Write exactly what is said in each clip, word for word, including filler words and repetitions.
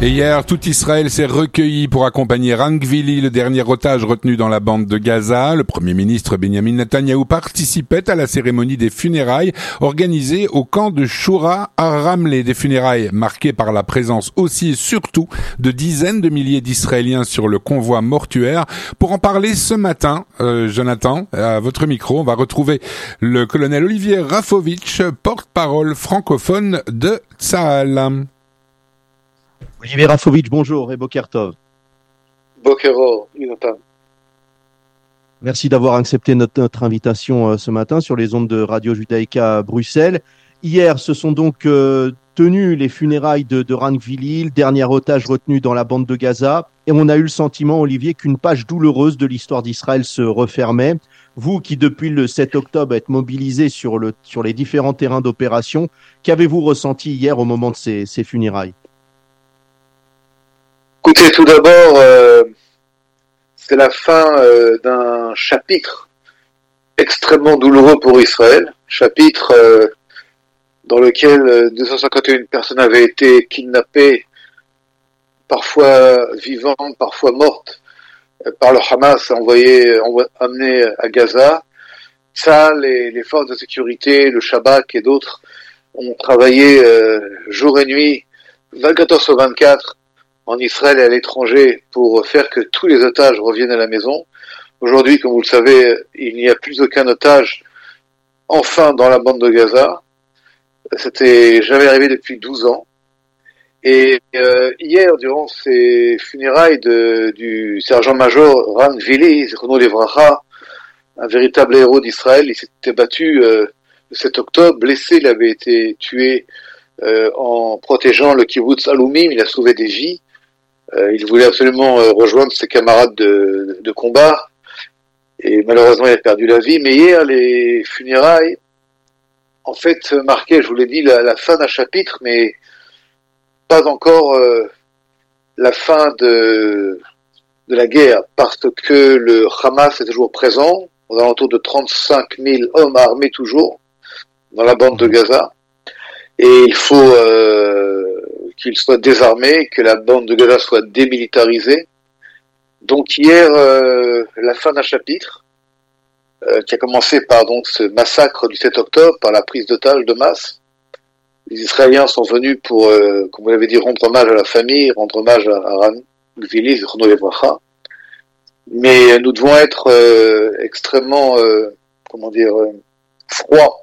Et hier, tout Israël s'est recueilli pour accompagner Ran Gvili, le dernier otage retenu dans la bande de Gaza. Le Premier ministre Benjamin Netanyahou participait à la cérémonie des funérailles organisée au camp de Shura à Ramleh. Des funérailles marquées par la présence aussi et surtout de dizaines de milliers d'Israéliens sur le convoi mortuaire. Pour en parler ce matin, euh, Jonathan, à votre micro, on va retrouver le colonel Olivier Rafovitch, porte-parole francophone de Tsahal. Olivier Rafovitch, bonjour et Boker Tov. Bokero, Jonathan. Merci d'avoir accepté notre, notre invitation euh, ce matin sur les ondes de Radio Judaïka à Bruxelles. Hier, se sont donc euh, tenues les funérailles de, de Ran Gvili, le dernier otage retenu dans la bande de Gaza. Et on a eu le sentiment, Olivier, qu'une page douloureuse de l'histoire d'Israël se refermait. Vous qui, depuis le sept octobre, êtes mobilisé sur, le, sur les différents terrains d'opération, qu'avez-vous ressenti hier au moment de ces, ces funérailles ? Écoutez, tout d'abord, euh, c'est la fin euh, d'un chapitre extrêmement douloureux pour Israël, chapitre euh, dans lequel euh, deux cent cinquante et une personnes avaient été kidnappées, parfois vivantes, parfois mortes, euh, par le Hamas, envoyées, envo- amenées à Gaza. Ça, les, les forces de sécurité, le Shabak et d'autres ont travaillé euh, jour et nuit, vingt-quatre heures sur vingt-quatre, en Israël et à l'étranger pour faire que tous les otages reviennent à la maison. Aujourd'hui, comme vous le savez, il n'y a plus aucun otage enfin dans la bande de Gaza. C'était jamais arrivé depuis douze ans. Et euh, hier, durant ces funérailles de, du sergent-major Ran Gvili, Zichrono Livracha, un véritable héros d'Israël, il s'était battu euh, le sept octobre, blessé, il avait été tué euh, en protégeant le kibbutz Alumim, il a sauvé des vies. Euh, il voulait absolument euh, rejoindre ses camarades de, de combat et malheureusement il a perdu la vie. Mais hier, les funérailles, en fait, marquaient, je vous l'ai dit, la, la fin d'un chapitre, mais pas encore euh, la fin de, de la guerre, parce que le Hamas est toujours présent, aux alentours de trente-cinq mille hommes armés toujours dans la bande de Gaza, et il faut euh, qu'il soit désarmé, que la bande de Gaza soit démilitarisée. Donc hier, euh, la fin d'un chapitre, euh, qui a commencé par donc ce massacre du sept octobre, par la prise d'otages de masse. Les Israéliens sont venus pour, euh, comme vous l'avez dit, rendre hommage à la famille, rendre hommage à, à Ran Gvili, Zichrono Livracha. Mais nous devons être euh, extrêmement, euh, comment dire, euh, froids,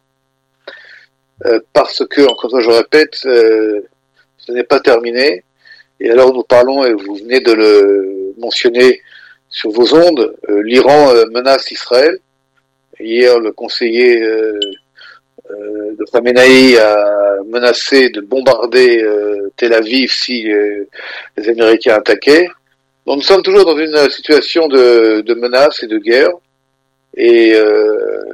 euh, parce que, encore une fois, je répète, euh, ce n'est pas terminé. Et alors nous parlons, et vous venez de le mentionner sur vos ondes, euh, l'Iran euh, menace Israël. Hier, le conseiller euh, euh, de Khamenei a menacé de bombarder euh, Tel Aviv si euh, les Américains attaquaient. Donc nous sommes toujours dans une situation de, de menace et de guerre. Et, euh,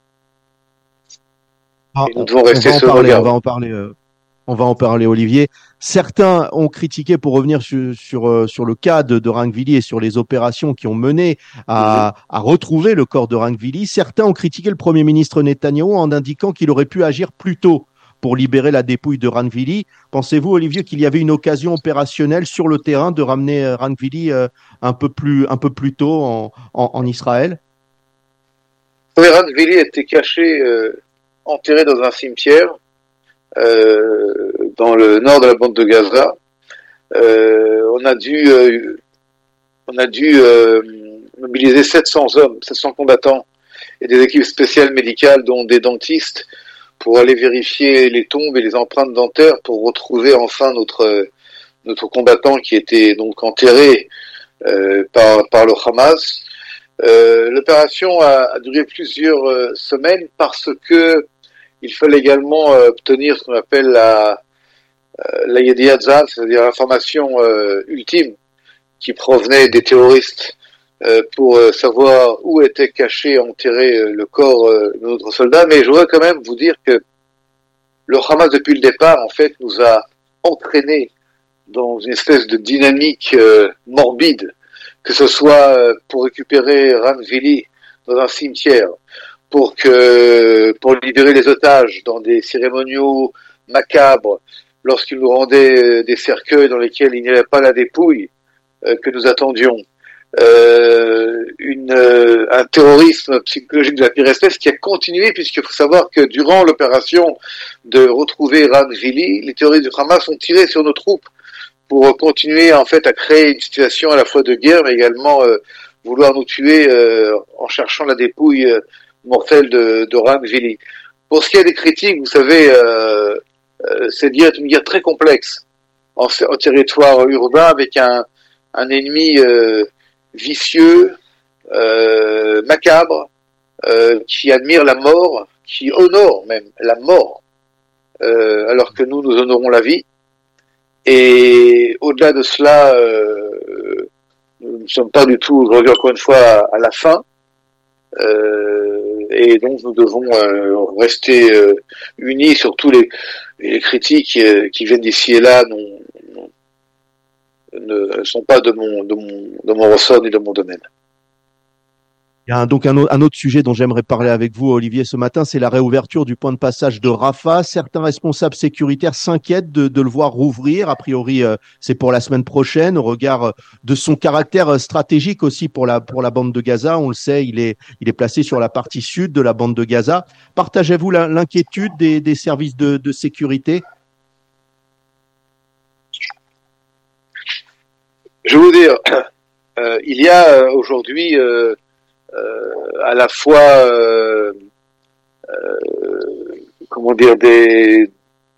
ah, et nous devons rester sur le regard. On va en parler. Euh... On va en parler, Olivier. Certains ont critiqué, pour revenir sur, sur, sur le cas de, de Ran Gvili et sur les opérations qui ont mené à, à retrouver le corps de Ran Gvili, certains ont critiqué le Premier ministre Netanyahou en indiquant qu'il aurait pu agir plus tôt pour libérer la dépouille de Ran Gvili. Pensez-vous, Olivier, qu'il y avait une occasion opérationnelle sur le terrain de ramener Ran Gvili un peu plus, un peu plus tôt en, en, en Israël? Oui, Ran Gvili était caché, euh, enterré dans un cimetière. Euh, dans le nord de la bande de Gaza, euh, on a dû, euh, on a dû euh, mobiliser sept cents hommes, sept cents combattants et des équipes spéciales médicales, dont des dentistes, pour aller vérifier les tombes et les empreintes dentaires pour retrouver enfin notre notre combattant qui était donc enterré euh, par par le Hamas. Euh, l'opération a, a duré plusieurs euh, semaines parce que il fallait également euh, obtenir ce qu'on appelle la euh, la Yediat Zahav, c'est-à-dire l'information euh, ultime qui provenait des terroristes euh, pour euh, savoir où était caché, enterré euh, le corps euh, de notre soldat. Mais je voudrais quand même vous dire que le Hamas, depuis le départ, en fait, nous a entraînés dans une espèce de dynamique euh, morbide, que ce soit euh, pour récupérer Ran Gvili dans un cimetière, pour que pour libérer les otages dans des cérémoniaux macabres. lorsqu'il nous rendait des cercueils dans lesquels il n'y avait pas la dépouille euh, que nous attendions. Euh, une, euh, un terrorisme psychologique de la pire espèce qui a continué, puisqu'il faut savoir que durant l'opération de retrouver Ran Vili, les terroristes du Hamas ont tiré sur nos troupes pour continuer en fait à créer une situation à la fois de guerre, mais également euh, vouloir nous tuer euh, en cherchant la dépouille euh, mortelle de, de Ran Vili. Pour ce qui est des critiques, vous savez, euh, euh, c'est une guerre très complexe en, en territoire urbain avec un, un ennemi euh, vicieux, euh, macabre, euh, qui admire la mort, qui honore même la mort, euh, alors que nous, nous honorons la vie. Et au-delà de cela, euh, nous ne sommes pas du tout, aujourd'hui encore une fois, à, à la fin. Euh, et donc nous devons euh, rester euh, unis sur tous les, les critiques euh, qui viennent d'ici et là, non, non, ne sont pas de mon, de mon, de mon ressort ni de mon domaine. Il y a un, donc un, un autre sujet dont j'aimerais parler avec vous, Olivier, ce matin, c'est la réouverture du point de passage de Rafah. Certains responsables sécuritaires s'inquiètent de, de le voir rouvrir. A priori, euh, c'est pour la semaine prochaine, au regard de son caractère stratégique aussi pour la, pour la bande de Gaza. On le sait, il est, il est placé sur la partie sud de la bande de Gaza. Partagez-vous la, l'inquiétude des, des services de, de sécurité? Je vais vous dire, euh, il y a euh, aujourd'hui euh, euh, à la fois, euh, euh, comment dire, des,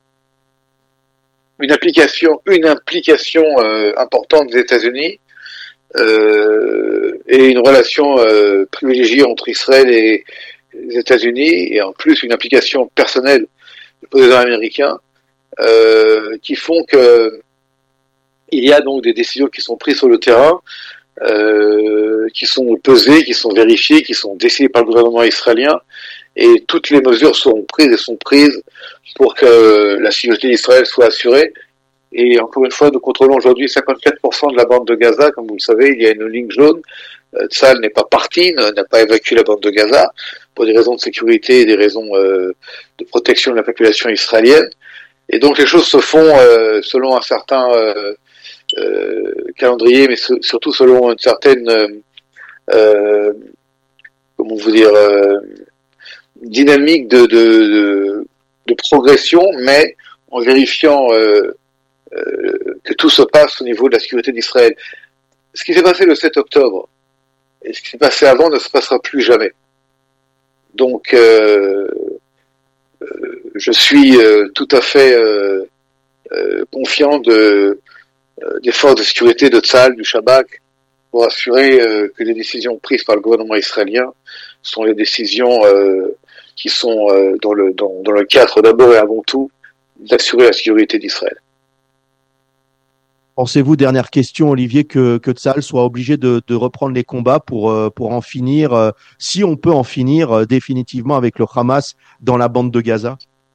une application, une implication euh, importante des États-Unis euh, et une relation euh, privilégiée entre Israël et les États-Unis, et en plus une application personnelle du président américain euh, qui font que il y a donc des décisions qui sont prises sur le terrain, euh, qui sont pesées, qui sont vérifiées, qui sont décidées par le gouvernement israélien, et toutes les mesures seront prises et sont prises pour que la sécurité d'Israël soit assurée. Et encore une fois, nous contrôlons aujourd'hui cinquante-quatre pour cent de la bande de Gaza. Comme vous le savez, il y a une ligne jaune. Euh, Tsahal n'est pas parti, n'a pas évacué la bande de Gaza pour des raisons de sécurité et des raisons euh, de protection de la population israélienne. Et donc les choses se font euh, selon un certain euh, Euh, calendrier, mais so- surtout selon une certaine, euh, euh, comment vous dire, euh, dynamique de, de, de, de progression, mais en vérifiant euh, euh, que tout se passe au niveau de la sécurité d'Israël. Ce qui s'est passé le sept octobre et ce qui s'est passé avant ne se passera plus jamais. Donc, euh, euh, je suis euh, tout à fait euh, euh, confiant de des forces de sécurité de Tsahal, du Shabak, pour assurer euh, que les décisions prises par le gouvernement israélien sont les décisions euh, qui sont euh, dans le dans, dans le cadre d'abord et avant tout d'assurer la sécurité d'Israël. Pensez-vous, dernière question, Olivier, que, que Tsahal soit obligé de, de reprendre les combats pour, pour en finir, si on peut en finir définitivement avec le Hamas dans la bande de Gaza?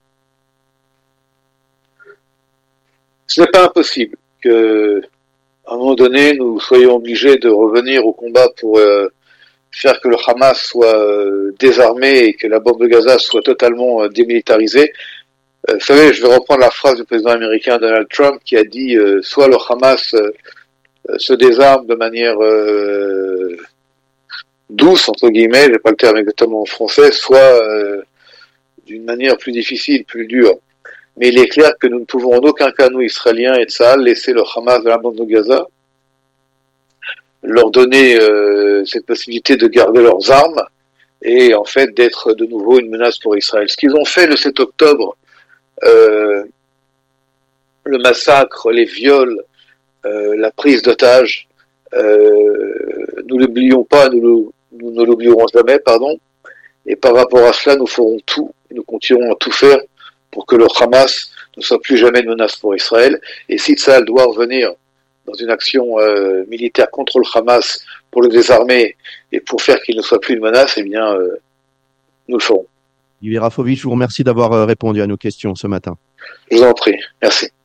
Ce n'est pas impossible que, à un moment donné, nous soyons obligés de revenir au combat pour euh, faire que le Hamas soit euh, désarmé et que la bande de Gaza soit totalement euh, démilitarisée. Euh, vous savez, je vais reprendre la phrase du président américain Donald Trump qui a dit euh, soit le Hamas euh, se désarme de manière euh, douce, entre guillemets, je n'ai pas le terme exactement en français, soit euh, d'une manière plus difficile, plus dure. Mais il est clair que nous ne pouvons en aucun cas, nous, Israéliens et Tsahal, laisser le Hamas de la bande de Gaza, leur donner euh, cette possibilité de garder leurs armes et en fait d'être de nouveau une menace pour Israël. Ce qu'ils ont fait le sept octobre, euh, le massacre, les viols, euh, la prise d'otages, euh, nous l'oublions pas, nous, le, nous ne l'oublierons jamais, pardon, et par rapport à cela, nous ferons tout, nous continuerons à tout faire pour que le Hamas ne soit plus jamais une menace pour Israël. Et si Tsahal doit revenir dans une action euh, militaire contre le Hamas pour le désarmer et pour faire qu'il ne soit plus une menace, eh bien, euh, nous le ferons. Olivier Rafovitch, je vous remercie d'avoir répondu à nos questions ce matin. Je vous en prie. Merci.